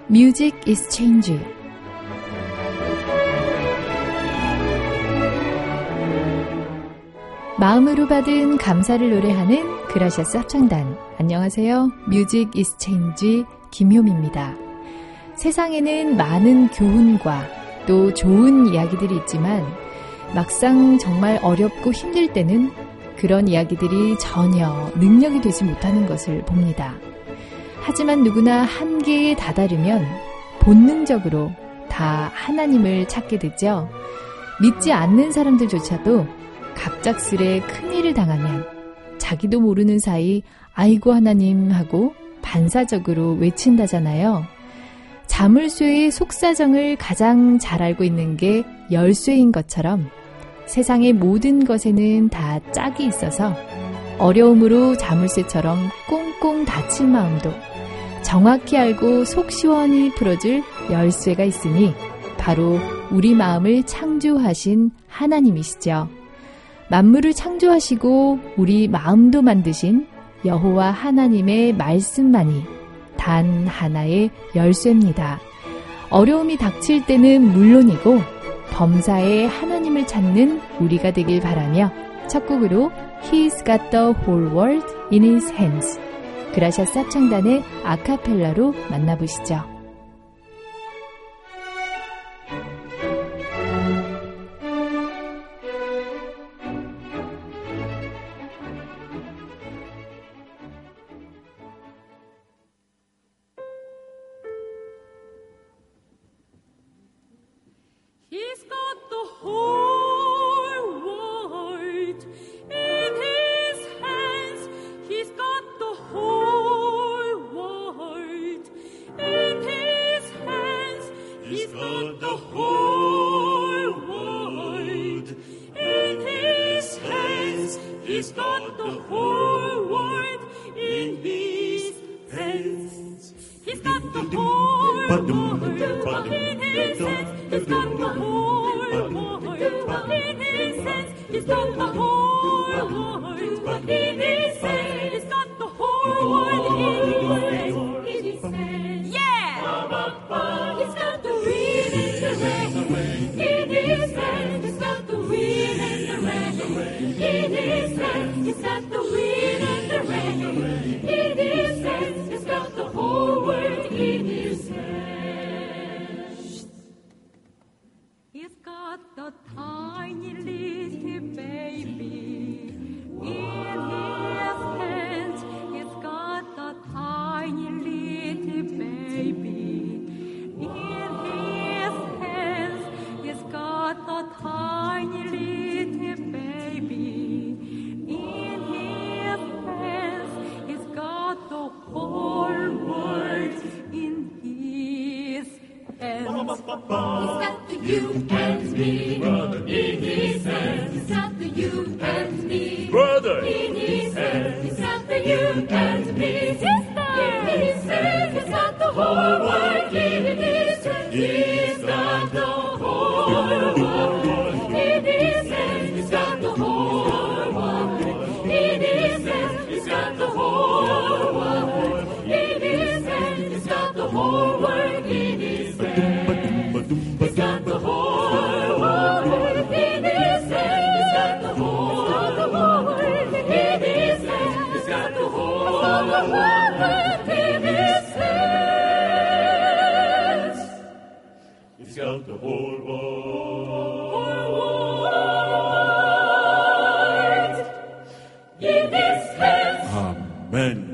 Music is change. 마음으로 받은 감사를 노래하는 그라시아스 합창단. 안녕하세요. Music is change 김효미입니다. 세상에는 많은 교훈과 또 좋은 이야기들이 있지만 막상 정말 어렵고 힘들 때는 그런 이야기들이 전혀 능력이 되지 못하는 것을 봅니다. 하지만 누구나 한계에 다다르면 본능적으로 다 하나님을 찾게 되죠. 믿지 않는 사람들조차도 갑작스레 큰일을 당하면 자기도 모르는 사이 아이고 하나님 하고 반사적으로 외친다잖아요. 자물쇠의 속사정을 가장 잘 알고 있는 게 열쇠인 것처럼 세상의 모든 것에는 다 짝이 있어서 어려움으로 자물쇠처럼 꽁꽁 닫힌 마음도 정확히 알고 속 시원히 풀어줄 열쇠가 있으니 바로 우리 마음을 창조하신 하나님이시죠. 만물을 창조하시고 우리 마음도 만드신 여호와 하나님의 말씀만이 단 하나의 열쇠입니다. 어려움이 닥칠 때는 물론이고 범사에 하나님을 찾는 우리가 되길 바라며 첫 곡으로 He's got the whole world in his hands. 그라시아스 합창단의 아카펠라로 만나보시죠. He's got the whole world in his hands. He's got the whole world in his hands. He's got the whole world in his hands. He's got the whole world in his hands. He's got the whole world in his hands. He's got the whole world in his hands. He's got the whole world in his hands. He's got the whole world in his hands. Yeah! He's got the wind and the rain in his hands. He's got the wind and the rain in his hands. He's got the wind and the rain in his hands. He's got the whole world in his hands. He's got the tiny little baby in his hands. He's got the tiny little baby in his hands. He's got the tiny little baby in his hands. He's got the whole world in his hands. He's got the you and me in his hands. He's got the you and me Brother in his hands. He's got the you and me sister in his hands. He's got the whole world in his hands. He's got the whole world in his hands. He's got the whole world in his hands. He's got the whole world in his hands. He's got the whole world in his hands. He's got the whole world in his hands. He's got the whole world in his hands. He's got the whole world in his hands. He's got the whole world in his hands. 아멘.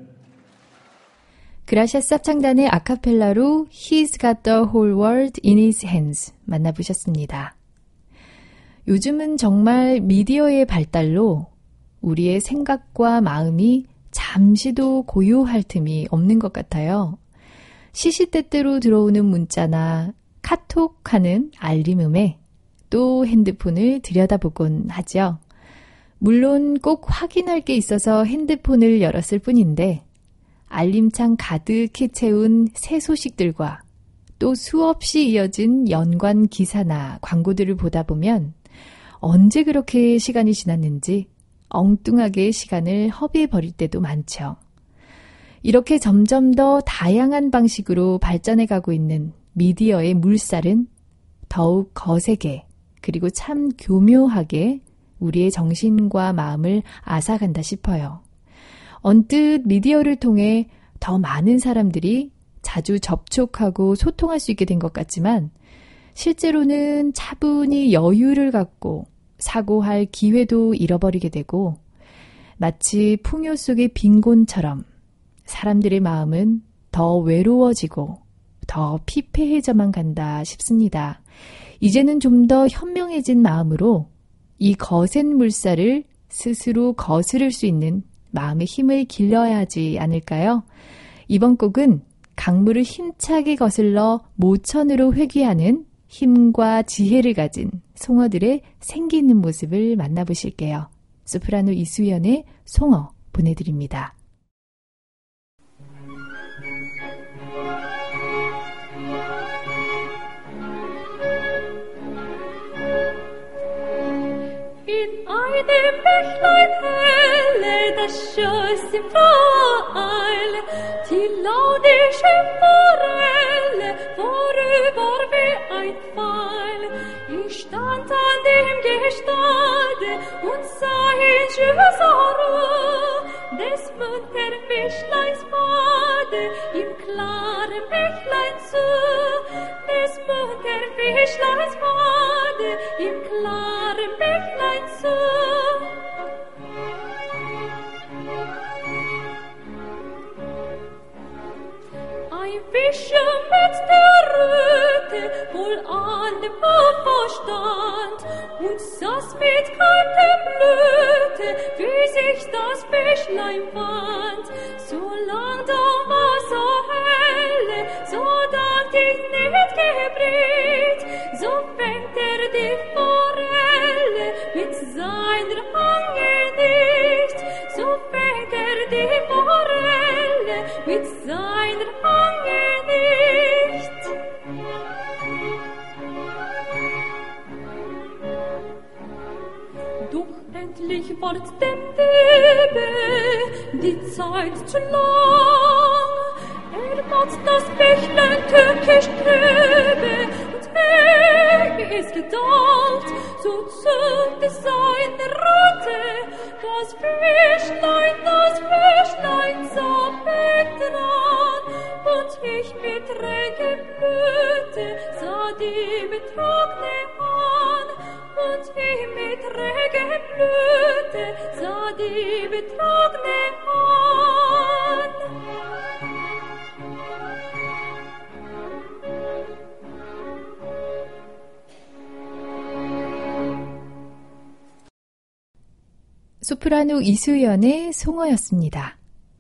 그라시아스 합창단의 아카펠라로 He's got the whole world in his hands 만나보셨습니다. 요즘은 정말 미디어의 발달로 우리의 생각과 마음이 잠시도 고요할 틈이 없는 것 같아요. 시시때때로 들어오는 문자나 카톡하는 알림음에 또 핸드폰을 들여다보곤 하죠. 물론 꼭 확인할 게 있어서 핸드폰을 열었을 뿐인데 알림창 가득히 채운 새 소식들과 또 수없이 이어진 연관 기사나 광고들을 보다 보면 언제 그렇게 시간이 지났는지 엉뚱하게 시간을 허비해버릴 때도 많죠. 이렇게 점점 더 다양한 방식으로 발전해가고 있는 미디어의 물살은 더욱 거세게 그리고 참 교묘하게 우리의 정신과 마음을 앗아간다 싶어요. 언뜻 미디어를 통해 더 많은 사람들이 자주 접촉하고 소통할 수 있게 된 것 같지만 실제로는 차분히 여유를 갖고 사고할 기회도 잃어버리게 되고 마치 풍요 속의 빈곤처럼 사람들의 마음은 더 외로워지고 더 피폐해져만 간다 싶습니다. 이제는 좀 더 현명해진 마음으로 이 거센 물살을 스스로 거스를 수 있는 마음의 힘을 길러야 하지 않을까요? 이번 곡은 강물을 힘차게 거슬러 모천으로 회귀하는 힘과 지혜를 가진 송어들의 생기 있는 모습을 만나보실게요. 소프라노 이수연의 송어 보내드립니다. In einem Bächlein helle, das schoss im Vereil, die laudische Forelle, vorüber wie ein Pfeil. Ich stand an dem Gestade und sah in schöner Ruhe des muntern Fischleins Bade im klaren Bächlein zu, des muntern Fischleins Bade im klaren Bächlein zu. Ein Fischer mit der Röte wohl an dem Ufer stand und saß mit kaltem Blüte, wie sich das Fischlein fand. Solang da Wasser helle, so dacht ich nicht gebrät, so fängt die Forelle mit seiner Hange nicht, so fängt die Forelle mit seiner Hange nicht. Doch endlich ward dem Diebe die Zeit zu lang. Bat das Bächlein tückisch trübe und ehe es gedacht, so zückte seine Rute das Fischlein sah dran, und ich mit Träge blühte, sah die Betrogne an, und ich mit Träge blühte, sah die Betrogne an. 소프라노 이수연의 송어였습니다.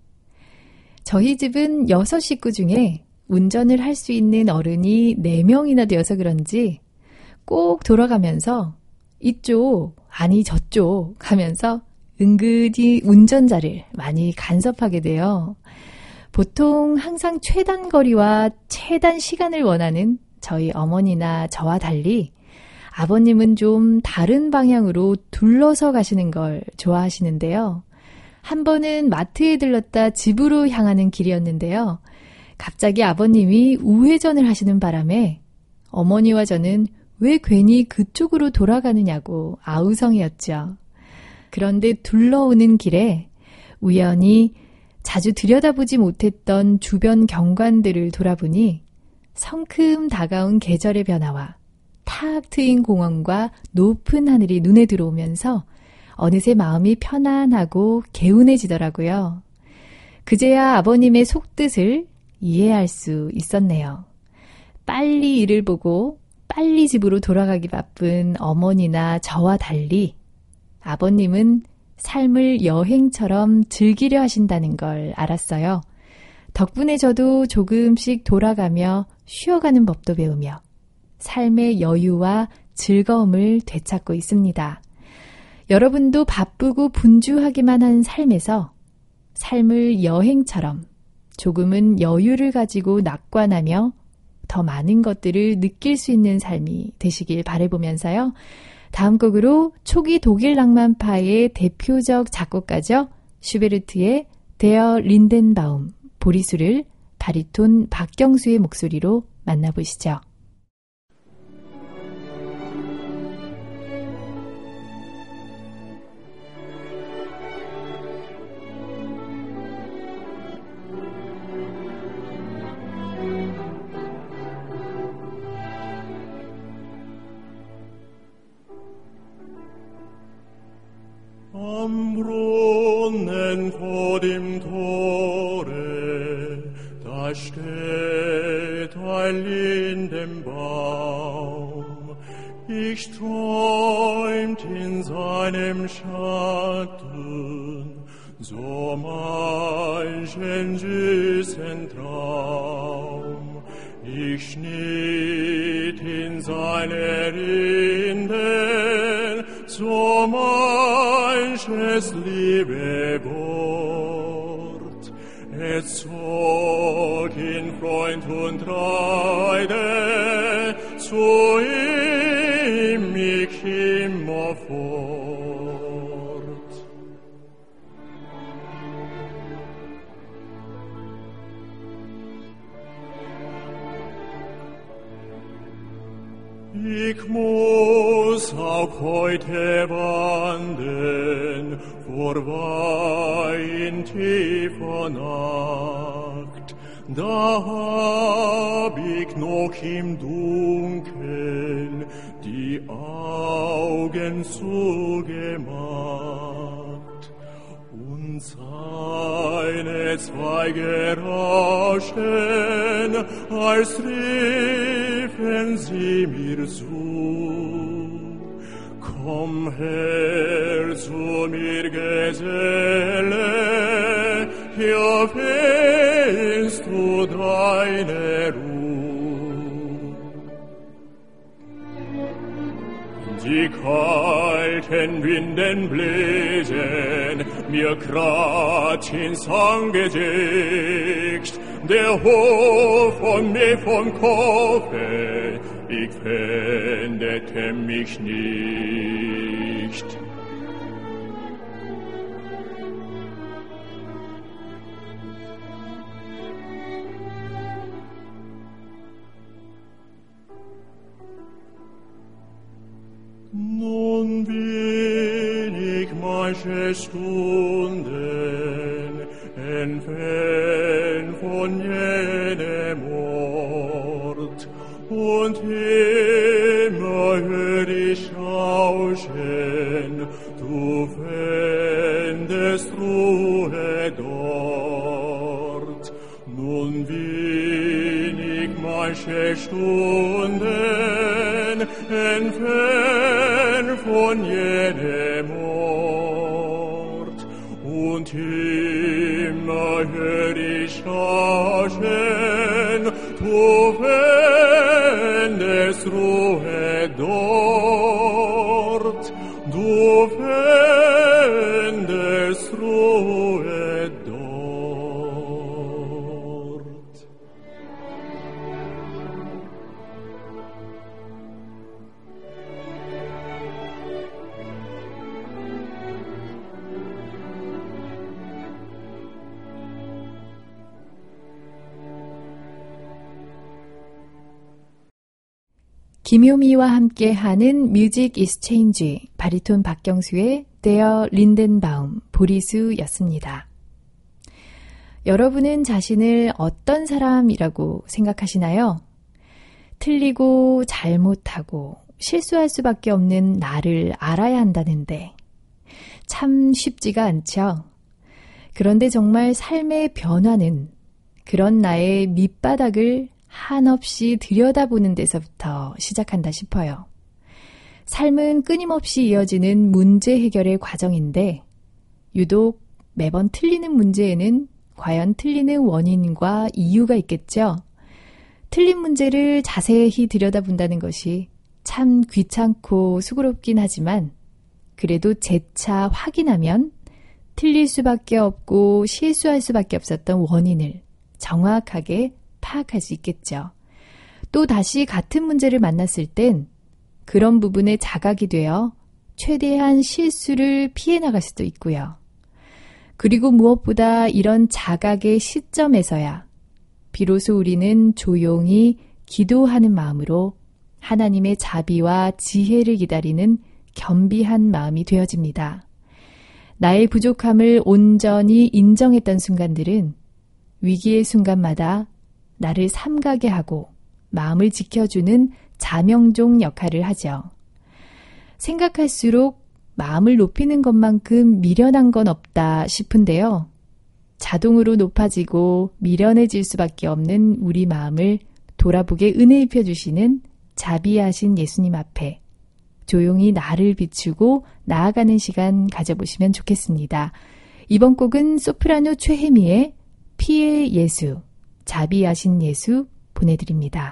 저희 집은 6식구 중에 운전을 할 수 있는 어른이 4명이나 되어서 그런지 꼭 돌아가면서 이쪽, 아니 저쪽 하면서 은근히 운전자를 많이 간섭하게 돼요. 보통 항상 최단 거리와 최단 시간을 원하는 저희 어머니나 저와 달리 아버님은 좀 다른 방향으로 둘러서 가시는 걸 좋아하시는데요. 한 번은 마트에 들렀다 집으로 향하는 길이었는데요. 갑자기 아버님이 우회전을 하시는 바람에 어머니와 저는 왜 괜히 그쪽으로 돌아가느냐고 아우성이었죠. 그런데 둘러오는 길에 우연히 자주 들여다보지 못했던 주변 경관들을 돌아보니 성큼 다가온 계절의 변화와 탁 트인 공원과 높은 하늘이 눈에 들어오면서 어느새 마음이 편안하고 개운해지더라고요. 그제야 아버님의 속뜻을 이해할 수 있었네요. 빨리 일을 보고 빨리 집으로 돌아가기 바쁜 어머니나 저와 달리 아버님은 삶을 여행처럼 즐기려 하신다는 걸 알았어요. 덕분에 저도 조금씩 돌아가며 쉬어가는 법도 배우며 삶의 여유와 즐거움을 되찾고 있습니다. 여러분도 바쁘고 분주하기만 한 삶에서 삶을 여행처럼 조금은 여유를 가지고 낙관하며 더 많은 것들을 느낄 수 있는 삶이 되시길 바라보면서요. 다음 곡으로 초기 독일 낭만파의 대표적 작곡가죠. 슈베르트의 데어 린덴바움 보리수를 바리톤 박경수의 목소리로 만나보시죠. Am Brunnen vor dem Tore, da steht ein Lindenbaum. Ich träumt in seinem Schatten so manchen süßen Traum. Ich schnitt in seine Rinden so manches liebe Wort. Es zog in Freund und Freude zu ihm mich immer fort. Ich muss auch heute wandern vorbei in tiefer Nacht. Da hab ich noch im Dunkeln die Augen zugemacht und seine Zweige rauschen, als riefen sie mir zu. Komm her zu mir, Geselle, hier findest du deine Ruhe. Die kalten Winden bläsen mir grad ins Angesicht, der Hof von mir vom Kopfe, ich wendete mich nicht. Nun bin ich manche Stunden entfernt von jenem Ort, und immer hör ich rauschen, du fändest Ruhe dort. Nun bin ich manche Stunden entfernt von jenem Ort, und immer hör ich rauschen, du fändest Ruhe dort, du fändest Ruhe dort. 김효미와 함께하는 뮤직 익스체인지, 바리톤 박경수의 데어 린덴바움, 보리수였습니다. 여러분은 자신을 어떤 사람이라고 생각하시나요? 틀리고 잘못하고 실수할 수밖에 없는 나를 알아야 한다는데 참 쉽지가 않죠. 그런데 정말 삶의 변화는 그런 나의 밑바닥을 한없이 들여다보는 데서부터 시작한다 싶어요. 삶은 끊임없이 이어지는 문제 해결의 과정인데 유독 매번 틀리는 문제에는 과연 틀리는 원인과 이유가 있겠죠. 틀린 문제를 자세히 들여다본다는 것이 참 귀찮고 수고롭긴 하지만 그래도 재차 확인하면 틀릴 수밖에 없고 실수할 수밖에 없었던 원인을 정확하게 파악할 수 있겠죠. 또 다시 같은 문제를 만났을 땐 그런 부분에 자각이 되어 최대한 실수를 피해 나갈 수도 있고요. 그리고 무엇보다 이런 자각의 시점에서야 비로소 우리는 조용히 기도하는 마음으로 하나님의 자비와 지혜를 기다리는 겸비한 마음이 되어집니다. 나의 부족함을 온전히 인정했던 순간들은 위기의 순간마다 나를 삼가게 하고 마음을 지켜주는 자명종 역할을 하죠. 생각할수록 마음을 높이는 것만큼 미련한 건 없다 싶은데요. 자동으로 높아지고 미련해질 수밖에 없는 우리 마음을 돌아보게 은혜 입혀주시는 자비하신 예수님 앞에 조용히 나를 비추고 나아가는 시간 가져보시면 좋겠습니다. 이번 곡은 소프라노 최혜미의 피의 예수, 자비하신 예수 보내드립니다.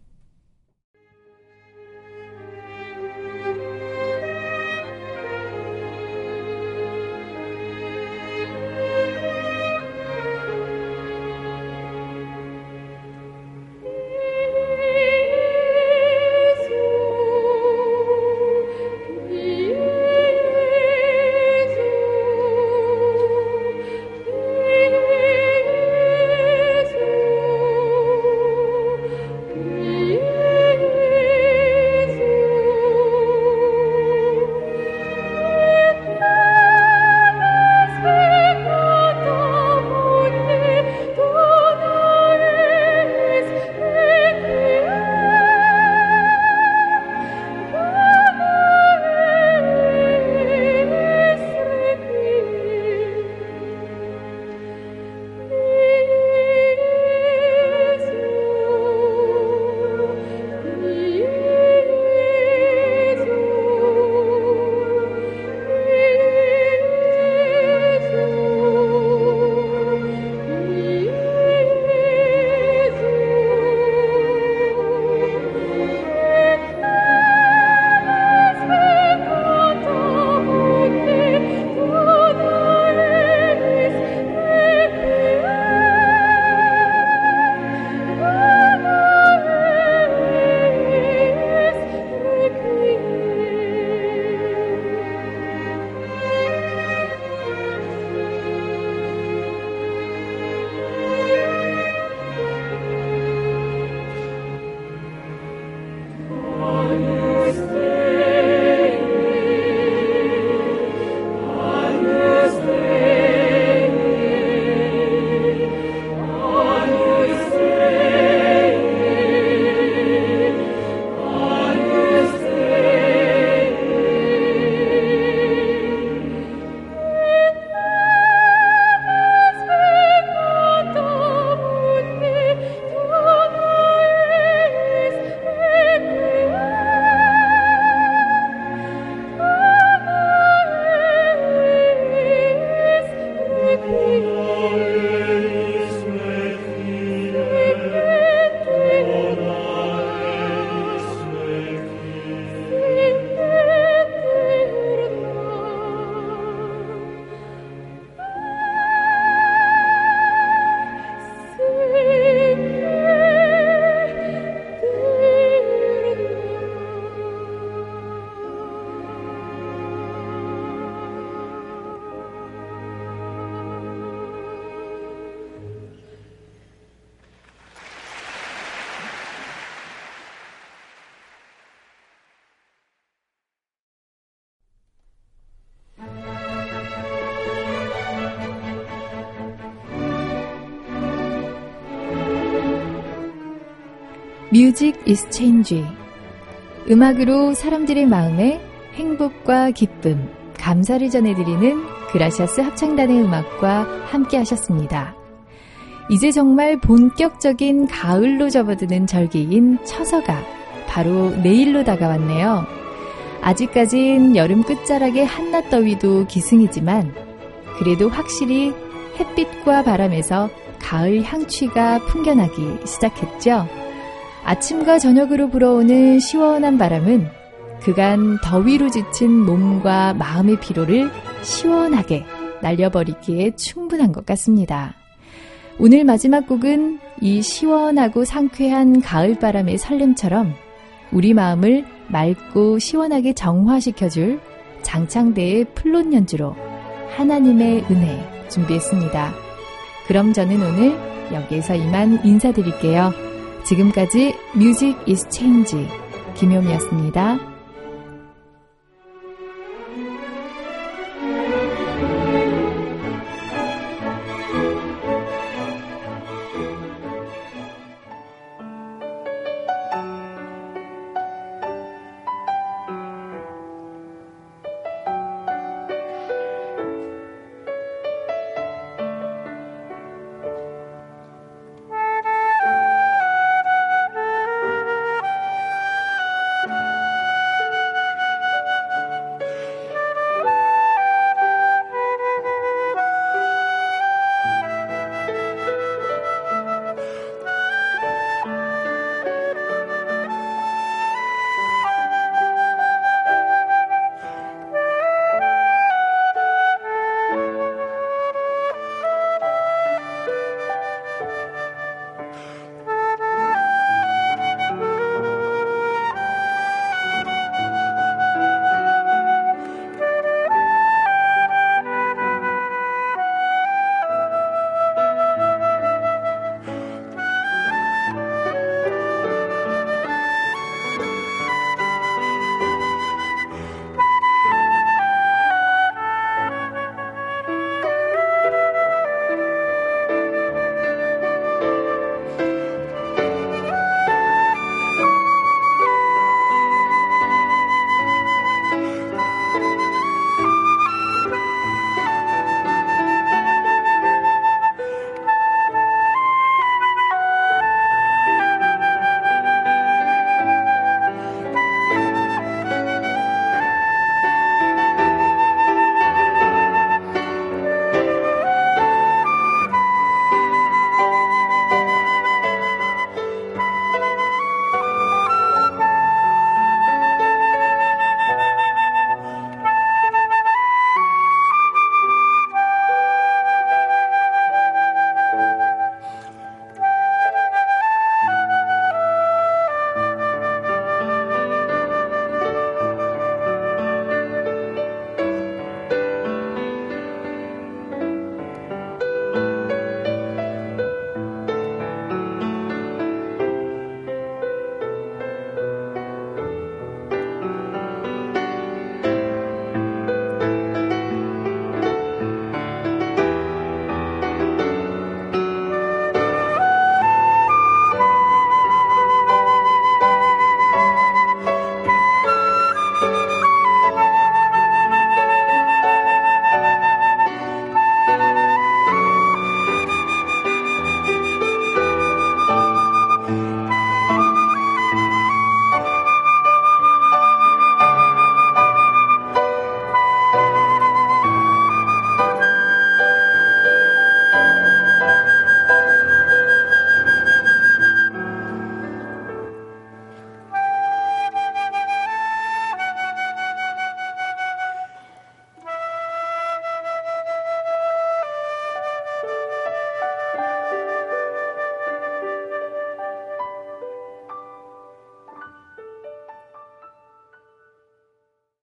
뮤직 is change. 음악으로 사람들의 마음에 행복과 기쁨, 감사를 전해드리는 그라시아스 합창단의 음악과 함께 하셨습니다. 이제 정말 본격적인 가을로 접어드는 절기인 처서가 바로 내일로 다가왔네요. 아직까진 여름 끝자락의 한낮 더위도 기승이지만 그래도 확실히 햇빛과 바람에서 가을 향취가 풍겨나기 시작했죠. 아침과 저녁으로 불어오는 시원한 바람은 그간 더위로 지친 몸과 마음의 피로를 시원하게 날려버리기에 충분한 것 같습니다. 오늘 마지막 곡은 이 시원하고 상쾌한 가을바람의 설렘처럼 우리 마음을 맑고 시원하게 정화시켜줄 장창대의 플룻 연주로 하나님의 은혜, 준비했습니다. 그럼 저는 오늘 여기에서 이만 인사드릴게요. 지금까지 뮤직 is change 김효미였습니다.